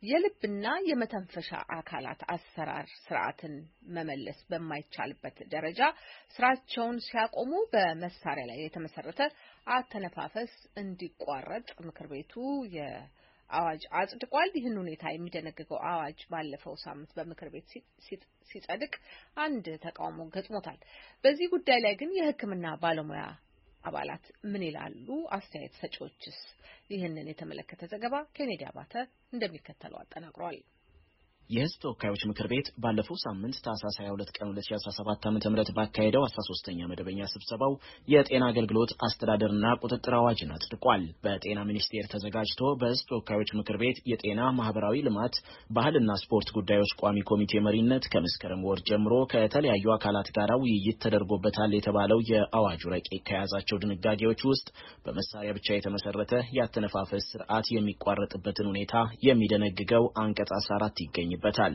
የልብና የመተንፈሻ አካላት አሰራር ስርዓትን መመለስ በማይቻልበት ደረጃ ስራቸውን ሲያቆሙ በመሳሪያ ላይ የተመሰረተ አተነፋፈስ እንዲቋረጥ ምክር ቤቱ የአዋጅ አጽድቋል። ይህን ሁኔታ የሚደነግገው አዋጅ ባለፈው ሳምንት በምክር ቤት ሲጸድቅ አንድ ተቃውሞ ገጥሞታል። በዚህ ጉዳይ ላይ ግን የሕክምና ባለሙያ አባላት ምን ይላሉ? አስተያየት ሰጪዎችስ? ይህንን የተመለከተ ዘገባ ኬኔዲ አባተ እንደሚከተለው አጠናቅሯል። የሕዝብ ተወካዮች ምክር ቤት ባለፈው ሳምንት ታህሳስ 22 ቀን 2017 ዓ.ም ባካሄደው 13ኛ መደበኛ ስብሰባው የጤና አገልግሎት አስተዳደርና ቁጥጥር አዋጅን አጽድቋል። በጤና ሚኒስቴር ተዘጋጅቶ በሕዝብ ተወካዮች ምክር ቤት የጤና ማህበራዊ ልማት ባህልና ስፖርት ጉዳዮች ቋሚ ኮሚቴ መሪነት ከመስከረም ወር ጀምሮ ከተለያዩ አካላት ጋር ውይይት ተደርጎበታል የተባለው የአዋጁ ረቂቅ ከያዛቸው ድንጋጌዎች ውስጥ በመሳሪያ ብቻ የተመሰረተ የአተነፋፈስ ስርዓት የሚቋረጥበትን ሁኔታ የሚደነግገው አንቀጽ 14 ይገኛል።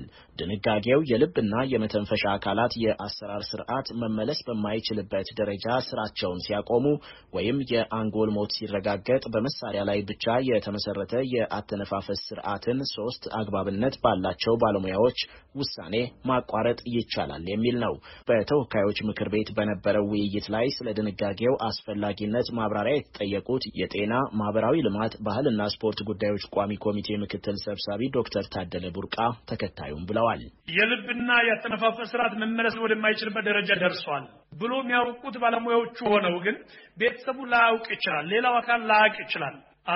ድንጋጌው የልብና የመተንፈሻ አካላት የአሰራር ስርዓት መመለስ በማይችልበት ደረጃ ስራቸውን ሲያቆሙ ወይም የአንጎል ሞት ሲረጋገጥ በመሳሪያ ላይ ብቻ የተመሰረተ የአተነፋፈስ ስርዓትን 3 አግባብነት ባላቸው ባለሙያዎች ውሳኔ ማቋረጥ ይቻላል የሚል ነው። በተወካዮች ምክር ቤት በነበረው ውይይት ላይ ስለ ድንጋጌው አስፈላጊነት ማብራሪያ የተጠየቁት የጤና ማህበራዊ ልማት ባህልና ስፖርት ጉዳዮች ቋሚ ኮሚቴ ምክትል ሰብሳቢ ዶክተር ታደለ ቡርቃ ተከታዩም ብለዋል። የልብና የአተነፋፈስ ስርዓት መመለስ ወደማይችልበት ደረጃ ደርሷል ብሎ የሚያውቁት ባለሙያዎቹ ሆነው ግን ቤተሰቡ ላያውቅ ይችላል፣ ሌላው አካል ላያውቅ ይችላል።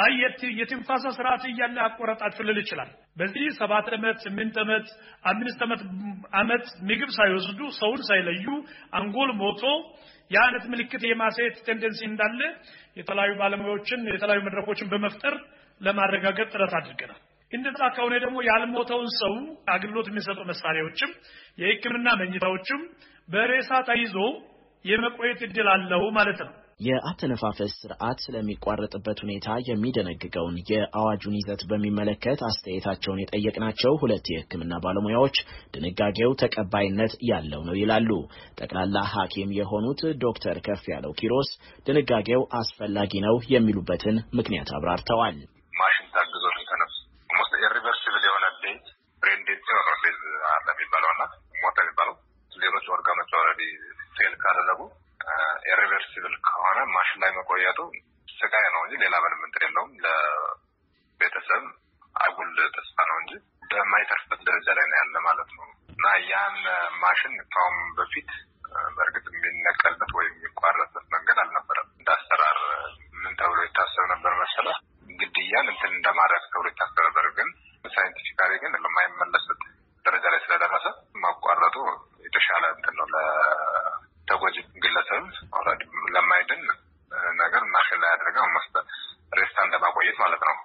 የትንፋሳ ስርዓት እያለ አቆረጣችሁ ሊል ይችላል። በዚህ 7 ዓመት 8 ዓመት 5 ዓመት ምግብ ሳይወስዱ ሰውን ሳይለዩ አንጎል ሞቶ የአይነት ምልክት የማሳየት ቴንደንሲ እንዳለ የተለያዩ ባለሙያዎችን የተለያዩ መድረኮችን በመፍጠር ለማረጋገጥ ጥረት አድርገናል። እንደዛ ከሆነ ደግሞ ያልሞተውን ሰው አገልግሎት የሚሰጡ መሳሪያዎችም የሕክምና መኝታዎችም በሬሳ ተይዞ የመቆየት እድል አለው ማለት ነው። የአተነፋፈስ ስርዓት ስለሚቋረጥበት ሁኔታ የሚደነግገውን የአዋጁን ይዘት በሚመለከት አስተያየታቸውን የጠየቅናቸው 2 የሕክምና ባለሙያዎች ድንጋጌው ተቀባይነት ያለው ነው ይላሉ። ጠቅላላ ሐኪም የሆኑት ዶክተር ከፍ ያለው ኪሮስ ድንጋጌው አስፈላጊ ነው የሚሉበትን ምክንያት አብራርተዋል። ማሽን ታግዞ ተነስ ኢሪቨርሲብል የሆነ ቤት ብሬን ዴት የሚባለውና ሞት የሚባለው ሌሎች ኦርጋኖች ኦልሬዲ ፌል ካደረጉ ኢሪቨርሲብል ከሆነ ማሽን ላይ መቆየቱ ስቃይ ነው እንጂ ሌላ ምንም እንትን የለውም። ለቤተሰብ አጉል ተስፋ ነው እንጂ በማይተርፍበት ደረጃ ላይ ነው ያለ ማለት ነው። እና ያን ማሽን ካሁን በፊት በእርግጥ የሚነቀልበት ወይም የሚቋረጥበት መንገድ አልነበረም። እንዳሰራር ምን ተብሎ ይታሰብ ነበር መሰለህ? ግድያን እንትን እንደማድረግ ተብሎ ይታሰብ ነበር። ግን ሳይንቲፊካሊ ግን ለማይመለስበት ደረጃ ላይ ስለደረሰ ማቋረጡ የተሻለ እንትን ነው ለተጎጂ ግለሰብ ኦልሬዲ ለማይድን ነገር ማሽን ላይ አድርገው መስጠት ሬስታ እንደማቆየት ማለት ነው።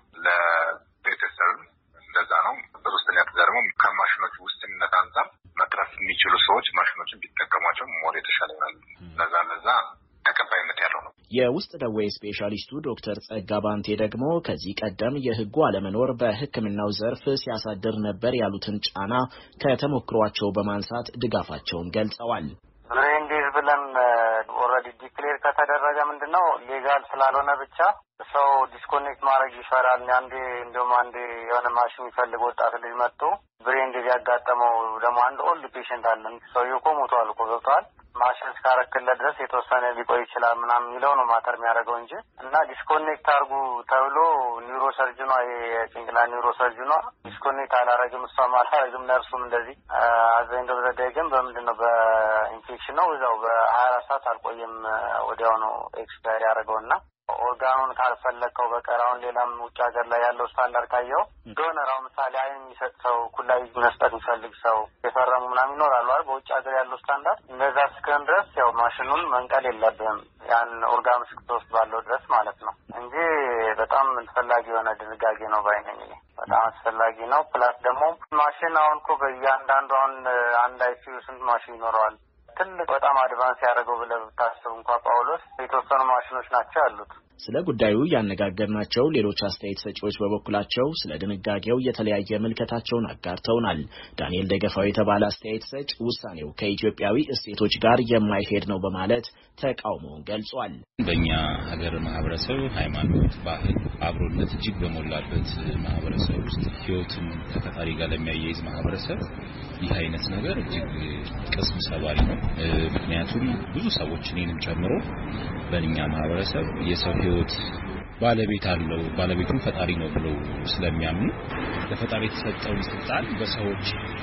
ለቤተሰብ እንደዛ ነው። በሶስተኛ ደግሞ ከማሽኖች ውስንነት አንጻር መትረፍ የሚችሉ ሰዎች ማሽኖችን ቢጠቀሟቸው ሞር የተሻለ ይሆናል። ለዛ ተቀባይነት ያለው ነው። የውስጥ ደዌ ስፔሻሊስቱ ዶክተር ጸጋ ባንቴ ደግሞ ከዚህ ቀደም የሕጉ አለመኖር በሕክምናው ዘርፍ ሲያሳድር ነበር ያሉትን ጫና ከተሞክሯቸው በማንሳት ድጋፋቸውን ገልጸዋል። ብሬንዲዝ ብለን ኦልሬዲ ዲክሌር ከተደረገ ምንድነው ሌጋል ስላልሆነ ብቻ ሰው ዲስኮኔክት ማድረግ ይፈራል። አንዴ የሆነ ማሽን ይፈልግ ወጣት ልጅ መጥቶ ብሬንዲዝ ያጋጠመው ደግሞ አንድ ኦልድ ፔሸንት አለን። ሰውዬው እኮ ሞቷል እኮ ገብቷል። ማሽን እስካረክለት ድረስ የተወሰነ ሊቆይ ይችላል ምናምን የሚለው ነው ማተር የሚያደርገው እንጂ እና ዲስኮኔክት አድርጉ ተብሎ ኒውሮሰርጅኗ የጭንቅላት ኒውሮሰርጅኗ ዲስኮኔክት አላረግም፣ እሷም አላረግም፣ ነርሱም እንደዚህ አዘኝ ደብዘዳይ ግን በምንድነው በኢንፌክሽን ነው እዛው በ24 ሰዓት አልቆየም ወዲያው ነው ኤክስፓየር ያደረገውና ኦርጋኑን ካልፈለከው በቀራውን ሌላም ውጭ ሀገር ላይ ያለው ስታንዳርድ ካየው ዶነራው ምሳሌ አይን የሚሰጥ ሰው ኩላይ መስጠት የሚፈልግ ሰው የፈረሙ ምናምን ይኖራሉ አይደል? በውጭ ሀገር ያለው ስታንዳርድ እንደዛ እስከን ድረስ ያው ማሽኑን መንቀል የለብህም ያን ኦርጋን እስክትወስድ ባለው ድረስ ማለት ነው እንጂ በጣም አስፈላጊ የሆነ ድንጋጌ ነው ባይነኝ እኔ በጣም አስፈላጊ ነው። ፕላስ ደግሞ ማሽን አሁን እኮ በእያንዳንዱ አንድ አይሲዩ ስንት ማሽን ይኖረዋል? ትልቅ በጣም አድቫንስ ያደረገው ብለህ ብታስብ እንኳን ጳውሎስ የተወሰኑ ማሽኖች ናቸው ያሉት። ስለ ጉዳዩ ያነጋገርናቸው ሌሎች አስተያየት ሰጪዎች በበኩላቸው ስለ ድንጋጌው የተለያየ ምልከታቸውን አጋርተውናል። ዳንኤል ደገፋው የተባለ አስተያየት ሰጭ ውሳኔው ከኢትዮጵያዊ እሴቶች ጋር የማይሄድ ነው በማለት ተቃውሞውን ገልጿል። በእኛ ሀገር ማህበረሰብ ሃይማኖት፣ ባህል፣ አብሮነት እጅግ በሞላበት ማህበረሰብ ውስጥ ህይወትን ከፈጣሪ ጋር ለሚያያይዝ ማህበረሰብ ይህ አይነት ነገር እጅግ ቅስም ሰባሪ ነው። ምክንያቱም ብዙ ሰዎች እኔንም ጨምሮ በእኛ ማህበረሰብ የሰው ህይወት ባለቤት አለው፣ ባለቤቱም ፈጣሪ ነው ብለው ስለሚያምኑ ለፈጣሪ የተሰጠውን ስልጣን በሰዎች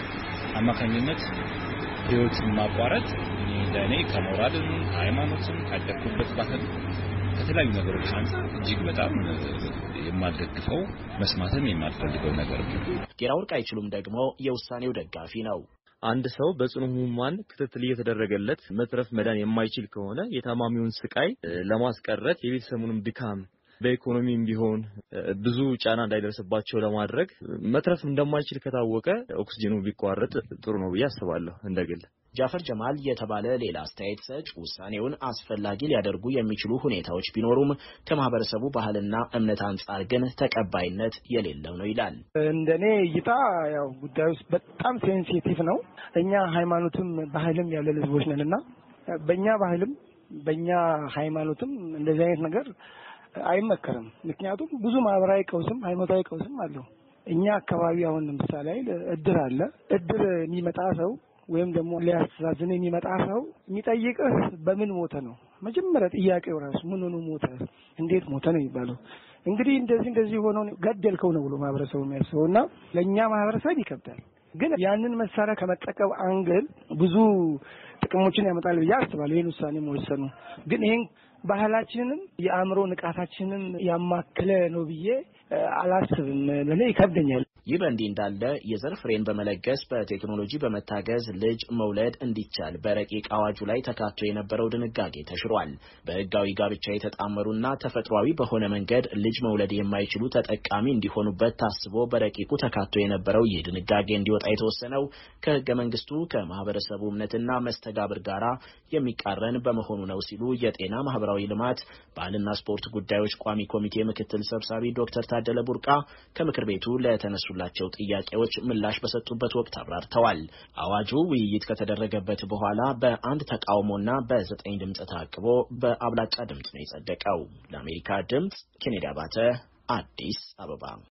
አማካኝነት ህይወትን ማቋረጥ ለኔ ከሞራልም ከሃይማኖትም ካደኩበት ባህል ከተለያዩ ነገሮች አንፃር እጅግ በጣም የማልደግፈው መስማትም የማልፈልገው ነገር ነው። ጌራወርቅ አይችሉም ደግሞ የውሳኔው ደጋፊ ነው። አንድ ሰው በጽኑ ህሙማን ክትትል እየተደረገለት መትረፍ መዳን የማይችል ከሆነ የታማሚውን ስቃይ ለማስቀረት የቤተሰቡንም ድካም በኢኮኖሚም ቢሆን ብዙ ጫና እንዳይደርስባቸው ለማድረግ መትረፍ እንደማይችል ከታወቀ ኦክሲጅኑ ቢቋረጥ ጥሩ ነው ብዬ አስባለሁ እንደግል። ጃፈር ጀማል የተባለ ሌላ አስተያየት ሰጭ ውሳኔውን አስፈላጊ ሊያደርጉ የሚችሉ ሁኔታዎች ቢኖሩም ከማህበረሰቡ ባህልና እምነት አንጻር ግን ተቀባይነት የሌለው ነው ይላል። እንደኔ እይታ ያው ጉዳዩ በጣም ሴንሲቲቭ ነው። እኛ ሃይማኖትም ባህልም ያለን ህዝቦች ነንና በእኛ ባህልም በእኛ ሃይማኖትም እንደዚህ አይነት ነገር አይመከርም። ምክንያቱም ብዙ ማህበራዊ ቀውስም ሃይማኖታዊ ቀውስም አለው። እኛ አካባቢ አሁን ለምሳሌ እድር አለ። እድር የሚመጣ ሰው ወይም ደግሞ ሊያስተዛዝን የሚመጣ ሰው የሚጠይቅህ በምን ሞተ ነው መጀመሪያ ጥያቄው ራሱ ምን ሆኖ ሞተ እንዴት ሞተ ነው የሚባለው። እንግዲህ እንደዚህ ሆኖ ገደልከው ነው ብሎ ማህበረሰቡ የሚያስበውና ለኛ ማህበረሰብ ይከብዳል። ግን ያንን መሳሪያ ከመጠቀም አንግል ብዙ ጥቅሞችን ያመጣል ብዬ አስባለሁ። ይሄን ውሳኔ መወሰኑ ግን ይሄን ባህላችንን የአእምሮ ንቃታችንን ያማከለ ነው ብዬ አላስብም። ለኔ ይከብደኛል። ይህ በእንዲህ እንዳለ የዘር ፍሬን በመለገስ በቴክኖሎጂ በመታገዝ ልጅ መውለድ እንዲቻል በረቂቅ አዋጁ ላይ ተካቶ የነበረው ድንጋጌ ተሽሯል። በህጋዊ ጋብቻ የተጣመሩና ተፈጥሯዊ በሆነ መንገድ ልጅ መውለድ የማይችሉ ተጠቃሚ እንዲሆኑበት ታስቦ በረቂቁ ተካቶ የነበረው ይህ ድንጋጌ እንዲወጣ የተወሰነው ከህገ መንግስቱ ከማህበረሰቡ እምነትና መስተጋብር ጋራ የሚቃረን በመሆኑ ነው ሲሉ የጤና ማህበራዊ ልማት ባህልና ስፖርት ጉዳዮች ቋሚ ኮሚቴ ምክትል ሰብሳቢ ዶክተር ታደለ ቡርቃ ከምክር ቤቱ ለተነሱላቸው ጥያቄዎች ምላሽ በሰጡበት ወቅት አብራርተዋል። አዋጁ ውይይት ከተደረገበት በኋላ በአንድ ተቃውሞና በ9 ድምጽ ታቅቦ በአብላጫ ድምጽ ነው የጸደቀው። ለአሜሪካ ድምጽ ኬኔዲ አባተ አዲስ አበባ